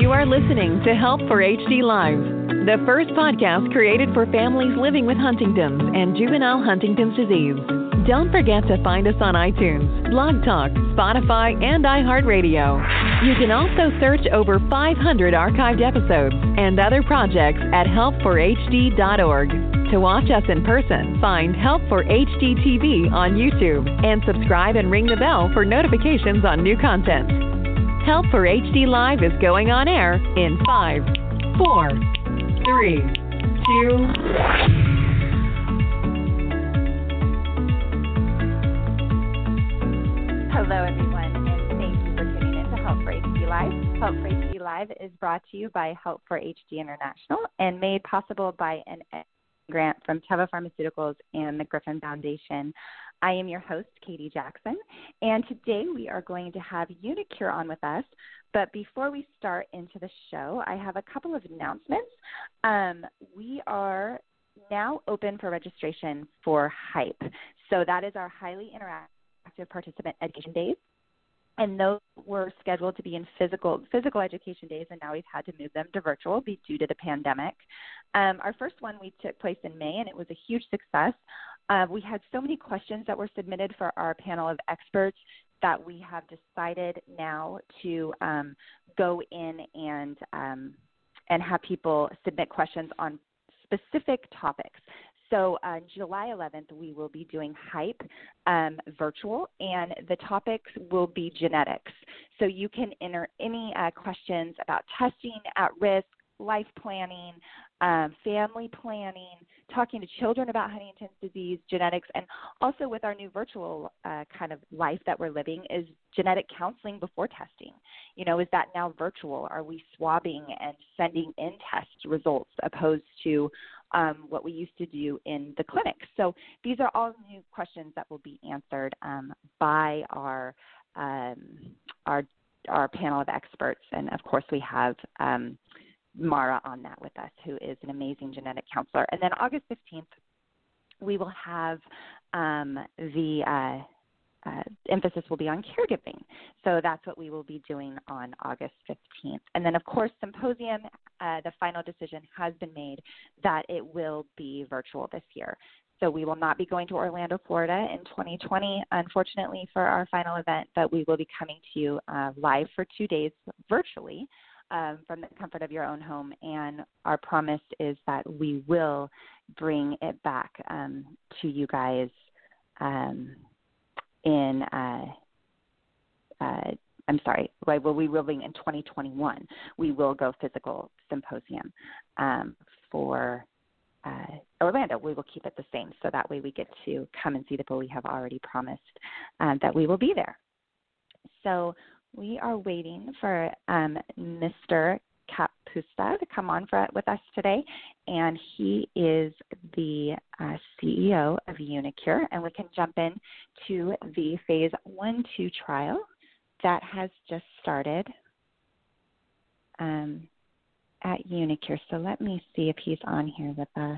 You are listening to Help for HD Live, the first podcast created for families living with Huntington's and juvenile Huntington's disease. Don't forget to find us on iTunes, Blog Talk, Spotify, and iHeartRadio. You can also search over 500 archived episodes and other projects at helpforhd.org. To watch us in person, find Help for HD TV on YouTube and subscribe and ring the bell for notifications on new content. Help for HD Live is going on air in 5, 4, 3, 2. Hello, everyone, and thank you for tuning in to Help for HD Live. Help for HD Live is brought to you by Help for HD International and made possible by an grant from Teva Pharmaceuticals and the Griffin Foundation. I am your host, Katie Jackson, and today we are going to have uniQure on with us. But before we start into the show, I have a couple of announcements. We are now open for registration for HYPE. So that is our highly interactive participant education days. And those were scheduled to be in physical education days, and now we've had to move them to virtual due to the pandemic. Our first one we took place in May, and it was a huge success. We had so many questions that were submitted for our panel of experts that we have decided now to go in and have people submit questions on specific topics. So July 11th, we will be doing HYPE virtual, and the topics will be genetics. So you can enter any questions about testing at risk, life planning, family planning, talking to children about Huntington's disease, genetics, and also with our new virtual kind of life that we're living is genetic counseling before testing. You know, is that now virtual? Are we swabbing and sending in test results opposed to what we used to do in the clinic? So these are all new questions that will be answered by our panel of experts. And, of course, we have Mara on that with us, who is an amazing genetic counselor. And then August 15th, we will have the emphasis will be on caregiving. So that's what we will be doing on August 15th. And then, of course, symposium, the final decision has been made that it will be virtual this year. So we will not be going to Orlando, Florida in 2020, unfortunately, for our final event, but we will be coming to you live for 2 days virtually from the comfort of your own home. And our promise is that we will bring it back to you guys we will be in 2021. We will go physical symposium for Orlando. We will keep it the same, so that way we get to come and see the people we have already promised that we will be there. So we are waiting for Mr. Kapusta to come on with us today, and he is the CEO of uniQure, and we can jump in to the phase 1-2 trial that has just started at uniQure. So let me see if he's on here with us.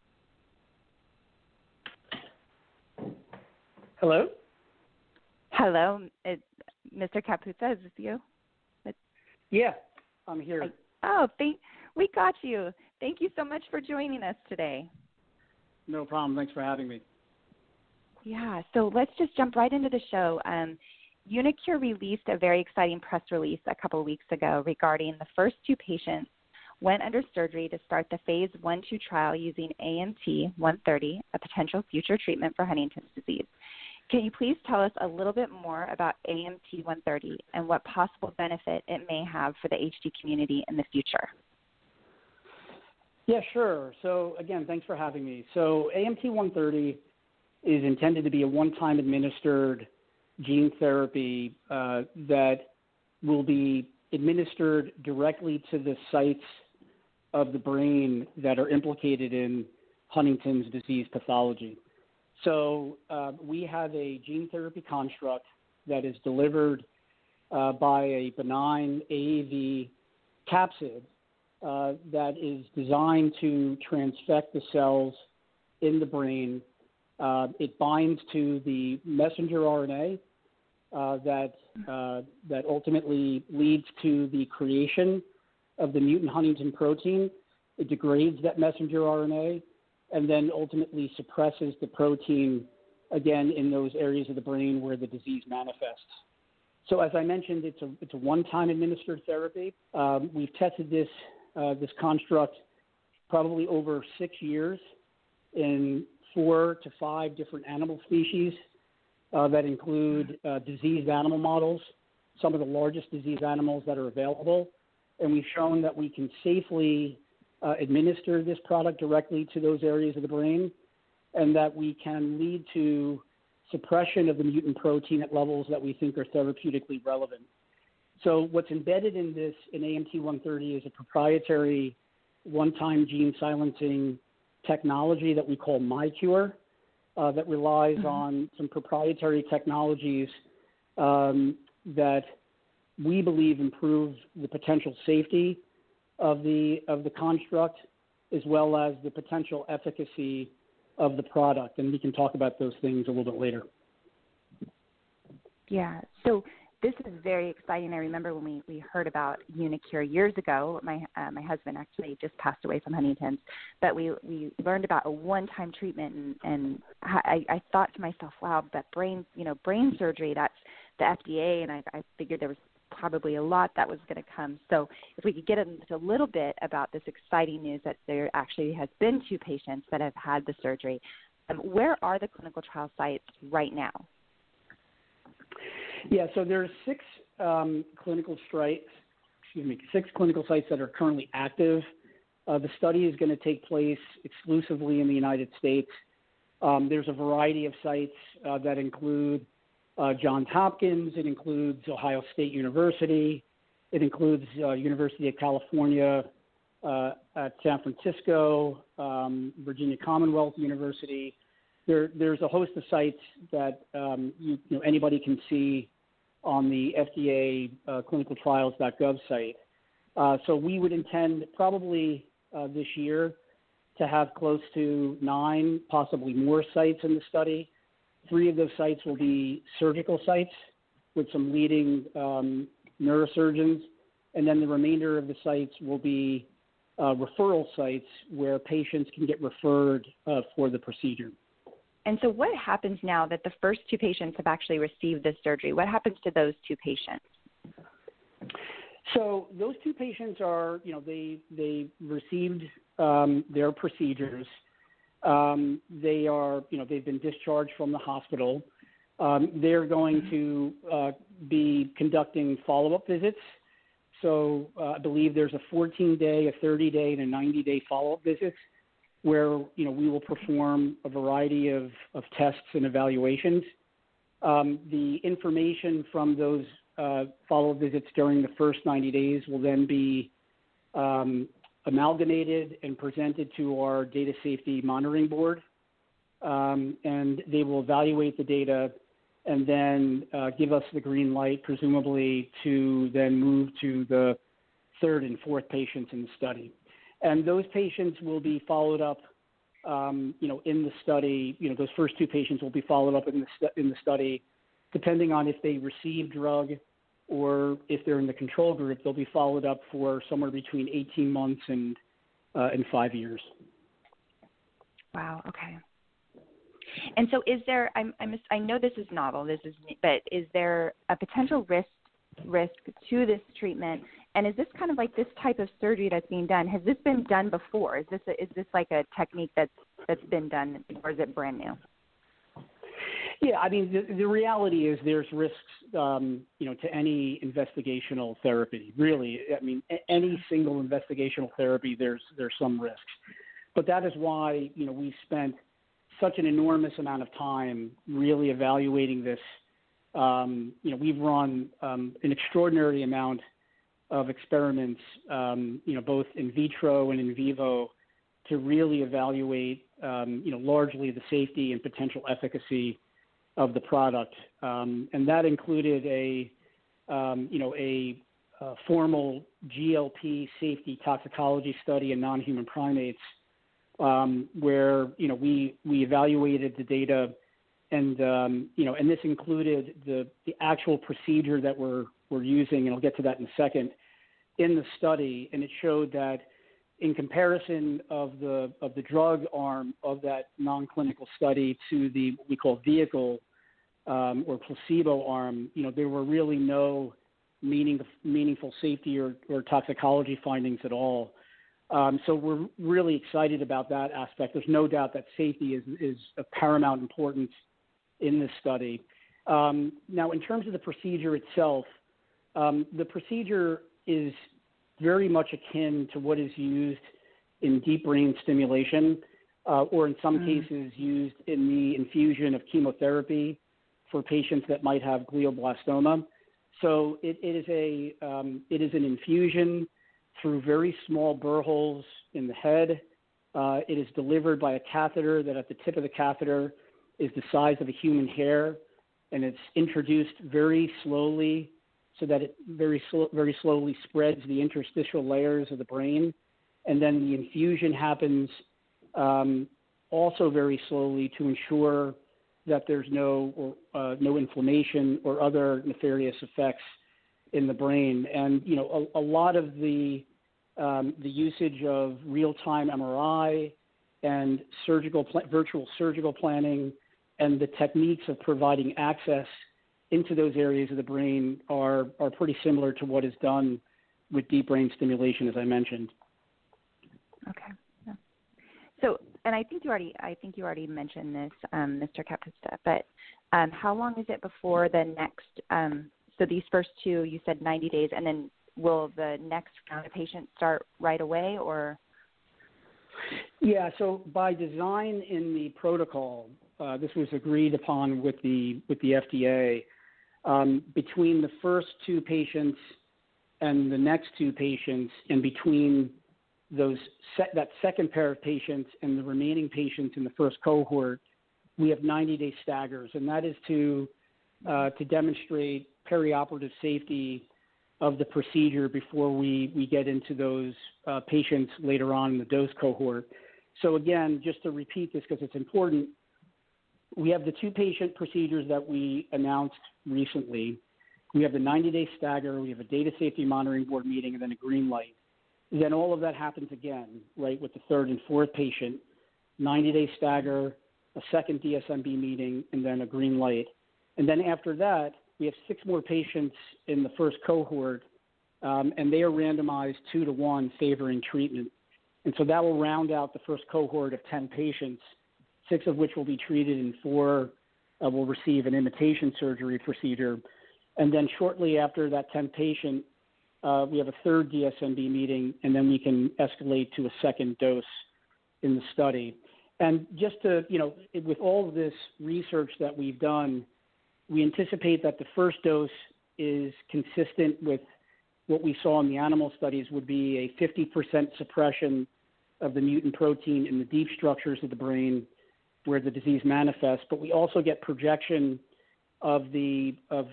Hello? Hello, Mr. Kapusta, is this you? Yeah, I'm here. We got you. Thank you so much for joining us today. No problem. Thanks for having me. Yeah, so let's just jump right into the show. uniQure released a very exciting press release a couple of weeks ago regarding the first 2 patients went under surgery to start the phase 1-2 trial using AMT-130, a potential future treatment for Huntington's disease. Can you please tell us a little bit more about AMT-130 and what possible benefit it may have for the HD community in the future? Yeah, sure. So, again, thanks for having me. So AMT-130 is intended to be a one-time administered gene therapy that will be administered directly to the sites of the brain that are implicated in Huntington's disease pathology. So we have a gene therapy construct that is delivered by a benign AAV capsid that is designed to transfect the cells in the brain. It binds to the messenger RNA that ultimately leads to the creation of the mutant huntingtin protein. It degrades that messenger RNA and then ultimately suppresses the protein, again, in those areas of the brain where the disease manifests. So as I mentioned, it's a one-time administered therapy. We've tested this construct probably over 6 years in 4 to 5 different animal species that include diseased animal models, some of the largest diseased animals that are available. And we've shown that we can safely administer this product directly to those areas of the brain, and that we can lead to suppression of the mutant protein at levels that we think are therapeutically relevant. So what's embedded in this, in AMT-130, is a proprietary one-time gene silencing technology that we call MyCure, that relies on some proprietary technologies that we believe improve the potential safety of the construct, as well as the potential efficacy of the product. And we can talk about those things a little bit later. Yeah. So this is very exciting. I remember when we heard about uniQure years ago. My husband actually just passed away from Huntington's, but we learned about a one-time treatment, and I thought to myself, wow, that brain surgery, that's the FDA, and I figured there was probably a lot that was going to come. So if we could get into a little bit about this exciting news that there actually has been 2 patients that have had the surgery. Where are the clinical trial sites right now? Yeah, so there's 6 clinical sites that are currently active. The study is going to take place exclusively in the United States. There's a variety of sites that include Johns Hopkins. It includes Ohio State University. It includes University of California at San Francisco, Virginia Commonwealth University. There's a host of sites that anybody can see on the FDA clinicaltrials.gov site. So we would intend probably this year to have close to 9, possibly more sites in the study. 3 of those sites will be surgical sites with some leading neurosurgeons, and then the remainder of the sites will be referral sites where patients can get referred for the procedure. And so what happens now that the first 2 patients have actually received this surgery? What happens to those 2 patients? So those 2 patients are, they received their procedures. They are, they've been discharged from the hospital. They're going to be conducting follow-up visits. So I believe there's a 14-day, a 30-day, and a 90-day follow-up visits where, we will perform a variety of tests and evaluations. The information from those follow-up visits during the first 90 days will then be amalgamated and presented to our data safety monitoring board, and they will evaluate the data and then give us the green light, presumably, to then move to the 3rd and 4th patients in the study. And those patients will be followed up, in the study. Those first 2 patients will be followed up in the study, depending on if they receive drug or if they're in the control group. They'll be followed up for somewhere between 18 months and 5 years. Wow. Okay. And so, is there? I know this is novel. But is there a potential risk to this treatment? And is this kind of like this type of surgery that's being done? Has this been done before? Is this like a technique that's been done, or is it brand new? Yeah, I mean, the reality is there's risks, to any investigational therapy. Really, I mean, any single investigational therapy, there's some risks. But that is why, we've spent such an enormous amount of time really evaluating this. We've run an extraordinary amount of experiments, both in vitro and in vivo, to really evaluate, largely the safety and potential efficacy of the product. And that included a formal GLP safety toxicology study in non-human primates, where, we evaluated the data, and this included the actual procedure that we're using, and I'll get to that in a second, in the study, and it showed that in comparison of the drug arm of that non-clinical study to the what we call vehicle or placebo arm, there were really no meaningful safety or toxicology findings at all. So we're really excited about that aspect. There's no doubt that safety is of paramount importance in this study. Now, in terms of the procedure itself, the procedure is very much akin to what is used in deep brain stimulation, or in some cases used in the infusion of chemotherapy for patients that might have glioblastoma. So it is an infusion through very small burr holes in the head. It is delivered by a catheter that at the tip of the catheter is the size of a human hair, and it's introduced very slowly so that it very slowly spreads the interstitial layers of the brain. And then the infusion happens also very slowly to ensure that there's no inflammation or other nefarious effects in the brain. And, a lot of the usage of real-time MRI and virtual surgical planning and the techniques of providing access into those areas of the brain are pretty similar to what is done with deep brain stimulation, as I mentioned. Okay. Yeah. So, and I think you already mentioned this, Mr. Capista, but how long is it before the next? So these first two, you said 90 days, and then will the next round of patients start right away, or? Yeah. So by design in the protocol, this was agreed upon with the FDA. Between the first two patients and the next two patients, and between that second pair of patients and the remaining patients in the first cohort, we have 90-day staggers, and that is to demonstrate perioperative safety of the procedure before we get into those patients later on in the dose cohort. So again, just to repeat this because it's important, we have the two patient procedures that we announced recently. We have the 90-day stagger, we have a data safety monitoring board meeting, and then a green light. Then all of that happens again, right, with the third and fourth patient, 90-day stagger, a second DSMB meeting, and then a green light. And then after that, we have 6 more patients in the first cohort, and they are randomized 2-to-1 favoring treatment. And so that will round out the first cohort of 10 patients, 6 of which will be treated and 4 will receive an imitation surgery procedure. And then shortly after that 10 patient, we have a third DSMB meeting, and then we can escalate to a second dose in the study. And just to, with all of this research that we've done, we anticipate that the first dose is consistent with what we saw in the animal studies would be a 50% suppression of the mutant protein in the deep structures of the brain where the disease manifests. But we also get projection of the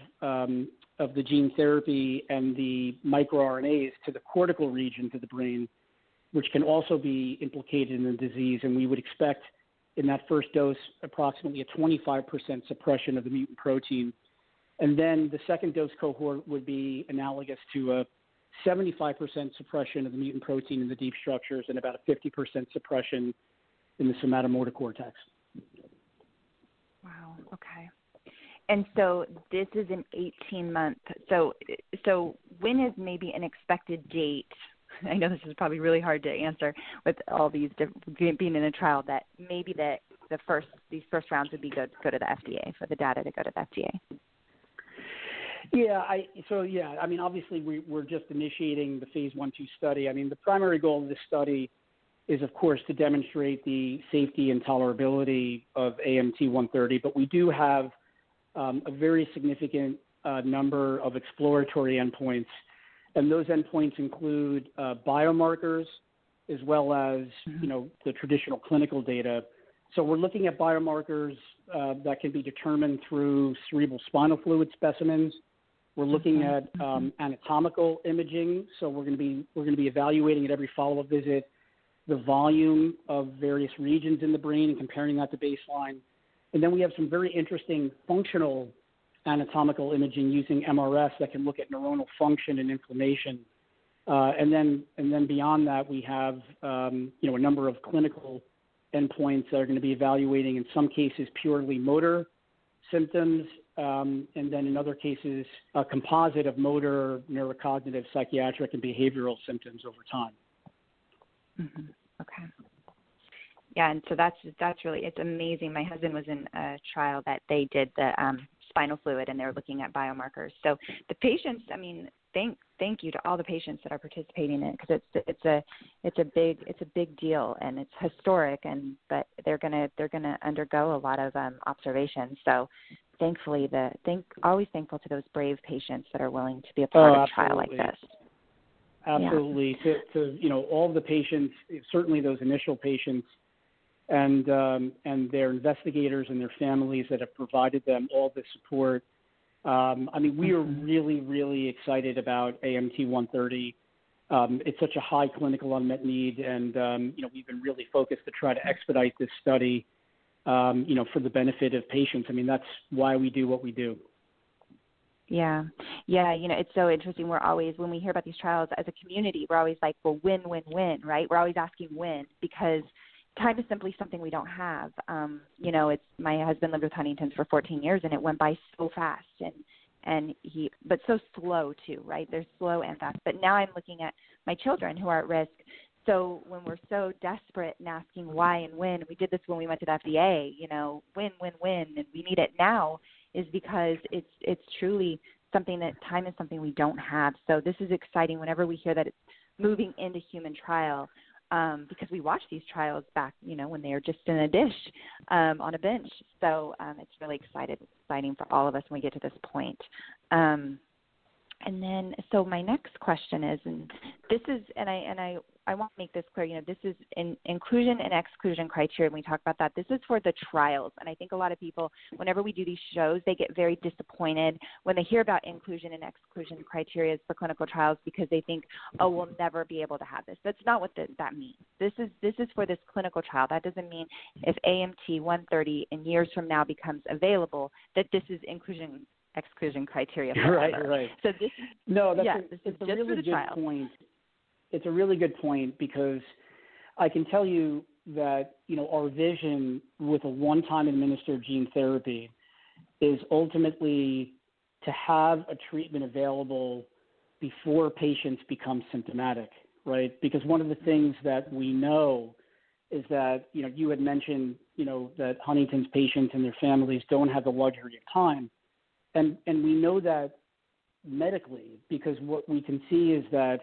gene therapy and the microRNAs to the cortical regions of the brain, which can also be implicated in the disease. And we would expect in that first dose approximately a 25% suppression of the mutant protein. And then the second dose cohort would be analogous to a 75% suppression of the mutant protein in the deep structures and about a 50% suppression in the somatomotor cortex. Wow. Okay. And so this is an 18-month. So when is maybe an expected date? I know this is probably really hard to answer with all these being in a trial, that maybe these first rounds would be go to the FDA, for the data to go to the FDA. Yeah. Obviously we're just initiating the phase 1/2 study. The primary goal of this study is, of course, to demonstrate the safety and tolerability of AMT-130, but we do have a very significant number of exploratory endpoints, and those endpoints include biomarkers as well as the traditional clinical data. So we're looking at biomarkers that can be determined through cerebral spinal fluid specimens. We're looking at anatomical imaging. So we're going to be evaluating at every follow-up visit the volume of various regions in the brain and comparing that to baseline. And then we have some very interesting functional anatomical imaging using MRS that can look at neuronal function and inflammation. And then beyond that, we have a number of clinical endpoints that are going to be evaluating, in some cases, purely motor symptoms, and then in other cases, a composite of motor, neurocognitive, psychiatric, and behavioral symptoms over time. Mm-hmm. Okay. Yeah, and so that's really, it's amazing. My husband was in a trial that they did the spinal fluid, and they were looking at biomarkers. So the patients, I mean, thank you to all the patients that are participating in it, because it's a big deal, and it's historic, but they're gonna undergo a lot of observations. So thankfully, always thankful to those brave patients that are willing to be a part of a trial like this. Absolutely. Yeah. To all of the patients, certainly those initial patients, and their investigators and their families that have provided them all the support. We are really, really excited about AMT-130. It's such a high clinical unmet need, and we've been really focused to try to expedite this study, for the benefit of patients. I mean, that's why we do what we do. Yeah. It's so interesting. We're always, when we hear about these trials as a community, we're always like, well, win, right? We're always asking when, because time is simply something we don't have. It's, my husband lived with Huntington's for 14 years, and it went by so fast, but so slow too, right? They're slow and fast. But now I'm looking at my children who are at risk. So when we're so desperate and asking why and when, we did this when we went to the FDA, when, and we need it now, is because it's truly something that time is something we don't have. So this is exciting whenever we hear that it's moving into human trial, because we watch these trials back, when they are just in a dish on a bench. So it's really exciting for all of us when we get to this point. And then, so my next question is, and this is, and I want to make this clear, this is in inclusion and exclusion criteria. When we talk about that, this is for the trials. And I think a lot of people, whenever we do these shows, they get very disappointed when they hear about inclusion and exclusion criteria for clinical trials, because they think, oh, we'll never be able to have this. That's not what that means. This is for this clinical trial. That doesn't mean if AMT-130 in years from now becomes available, that this is inclusion exclusion criteria forever. Right. So this is it's a just really for the good trial. point. It's a really good point, because I can tell you that, our vision with a one-time administered gene therapy is ultimately to have a treatment available before patients become symptomatic, right? Because one of the things that we know is that, you had mentioned, that Huntington's patients and their families don't have the luxury of time. And we know that medically, because what we can see is that,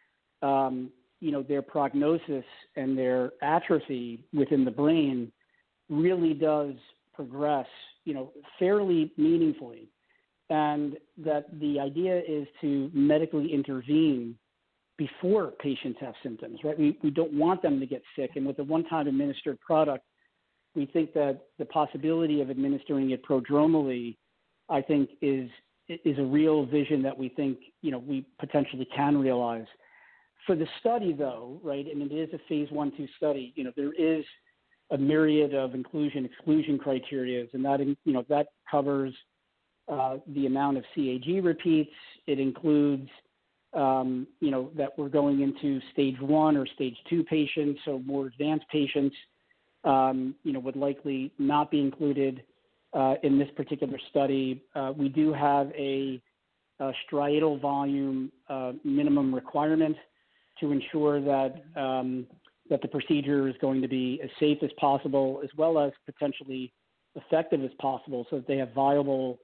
their prognosis and their atrophy within the brain really does progress, fairly meaningfully. And that the idea is to medically intervene before patients have symptoms, right? We don't want them to get sick. And with a one-time administered product, we think that the possibility of administering it prodromally, I think, is a real vision that we think, we potentially can realize. For the study, though, right, and it is a phase 1/2 study, there is a myriad of inclusion-exclusion criteria, and that covers the amount of CAG repeats. It includes, that we're going into stage 1 or stage 2 patients, so more advanced patients, would likely not be included in this particular study. We do have a striatal volume minimum requirement to ensure that the procedure is going to be as safe as possible, as well as potentially effective as possible, so that they have viable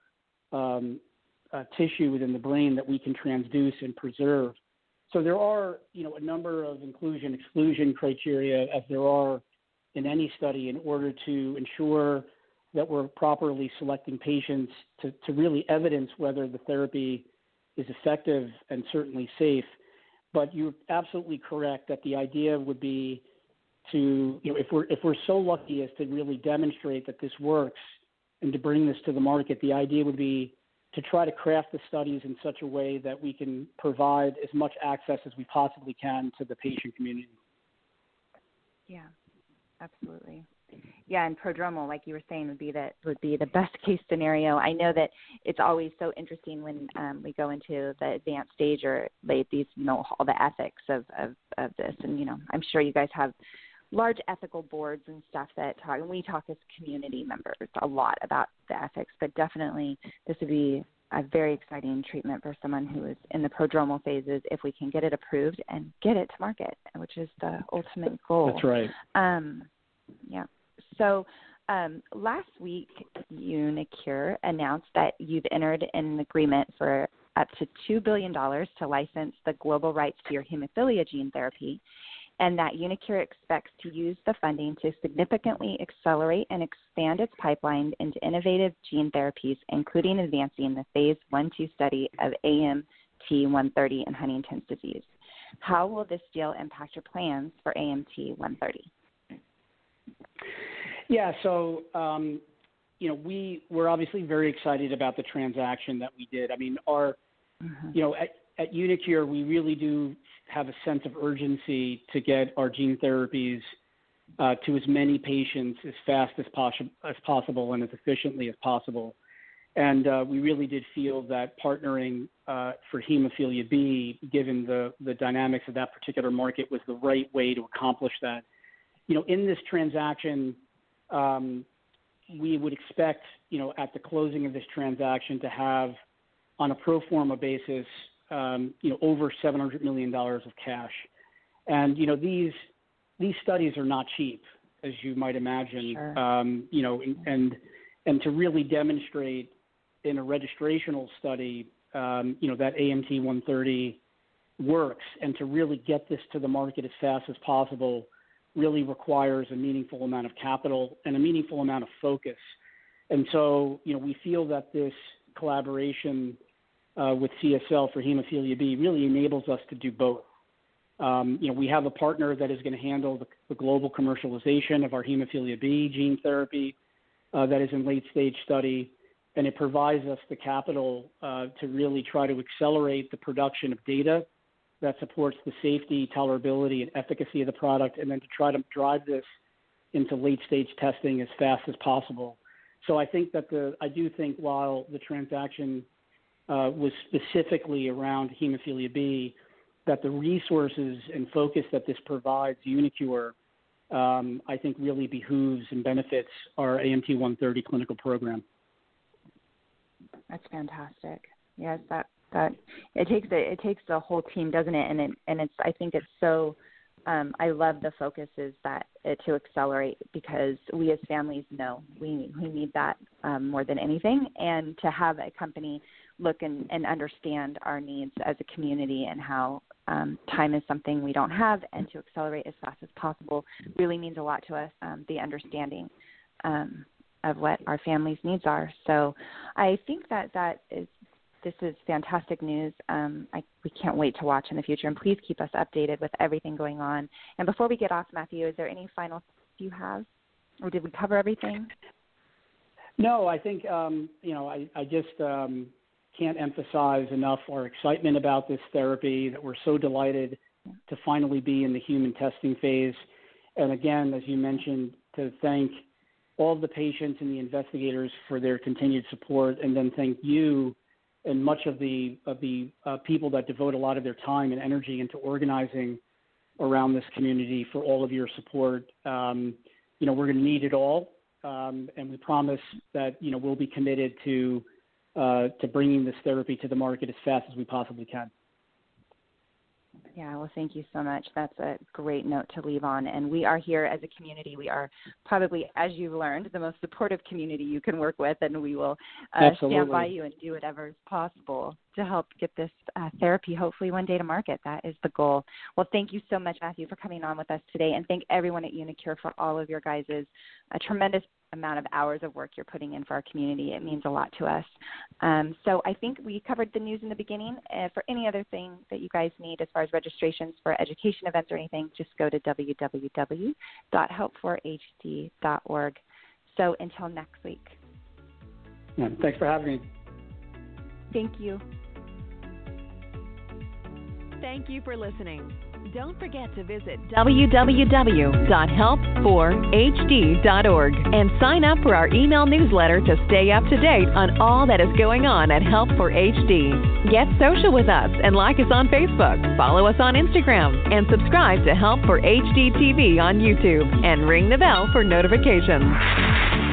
tissue within the brain that we can transduce and preserve. So there are, a number of inclusion-exclusion criteria, as there are in any study, in order to ensure that we're properly selecting patients to really evidence whether the therapy is effective and certainly safe. But you're absolutely correct that the idea would be to, if we're so lucky as to really demonstrate that this works and to bring this to the market, the idea would be to try to craft the studies in such a way that we can provide as much access as we possibly can to the patient community. Yeah, absolutely. Yeah, and prodromal, like you were saying, would be the best case scenario. I know that it's always so interesting when we go into the advanced stage or late these, all the ethics of this. And, I'm sure you guys have large ethical boards and stuff that talk, and we talk as community members a lot about the ethics, but definitely this would be a very exciting treatment for someone who is in the prodromal phases if we can get it approved and get it to market, which is the ultimate goal. That's right. Yeah. So last week, uniQure announced that you've entered an agreement for up to $2 billion to license the global rights to your hemophilia gene therapy, and that uniQure expects to use the funding to significantly accelerate and expand its pipeline into innovative gene therapies, including advancing the phase 1/2 study of AMT-130 in Huntington's disease. How will this deal impact your plans for AMT-130? Yeah, so, we're obviously very excited about the transaction that we did. I mean, at uniQure, we really do have a sense of urgency to get our gene therapies to as many patients as fast as possible and as efficiently as possible. And we really did feel that partnering for hemophilia B, given the dynamics of that particular market, was the right way to accomplish that. In this transaction, we would expect, at the closing of this transaction to have, on a pro forma basis, over $700 million of cash. And, these studies are not cheap, as you might imagine. Sure. And to really demonstrate in a registrational study, that AMT-130 works, and to really get this to the market as fast as possible really requires a meaningful amount of capital and a meaningful amount of focus. And so, we feel that this collaboration with CSL for hemophilia B really enables us to do both. We have a partner that is going to handle the global commercialization of our hemophilia B gene therapy that is in late-stage study, and it provides us the capital to really try to accelerate the production of data that supports the safety, tolerability, and efficacy of the product, and then to try to drive this into late-stage testing as fast as possible. So I think that I do think while the transaction was specifically around hemophilia B, that the resources and focus that this provides uniQure, I think really behooves and benefits our AMT-130 clinical program. That's fantastic. Yes, that it takes the whole team, doesn't it? And I think it's so. I love the focus is that to accelerate, because we as families know we need that more than anything, and to have a company look and understand our needs as a community and how time is something we don't have, and to accelerate as fast as possible really means a lot to us, the understanding of what our families' needs are. So I think this is fantastic news. We can't wait to watch in the future, and please keep us updated with everything going on. And before we get off, Matthew, is there any final thoughts you have, or did we cover everything? No, I think, I just can't emphasize enough our excitement about this therapy, that we're so delighted to finally be in the human testing phase. And again, as you mentioned, to thank all of the patients and the investigators for their continued support, and then thank you and much of the people that devote a lot of their time and energy into organizing around this community for all of your support. We're going to need it all, and we promise that we'll be committed to bringing this therapy to the market as fast as we possibly can. Yeah, well, thank you so much. That's a great note to leave on. And we are here as a community. We are probably, as you've learned, the most supportive community you can work with, and we will stand by you and do whatever is possible to help get this therapy hopefully one day to market. That is the goal. Well, thank you so much, Matthew, for coming on with us today, and thank everyone at uniQure for all of your guys' tremendous amount of hours of work you're putting in for our community. It means a lot to us. So I think we covered the news in the beginning. For any other thing that you guys need as far as registrations for education events or anything, just go to www.help4hd.org. So until next week. Yeah, thanks for having me. Thank you. Thank you for listening. Don't forget to visit www.help4hd.org and sign up for our email newsletter to stay up to date on all that is going on at Help for HD. Get social with us and like us on Facebook, follow us on Instagram, and subscribe to Help for HD TV on YouTube and ring the bell for notifications.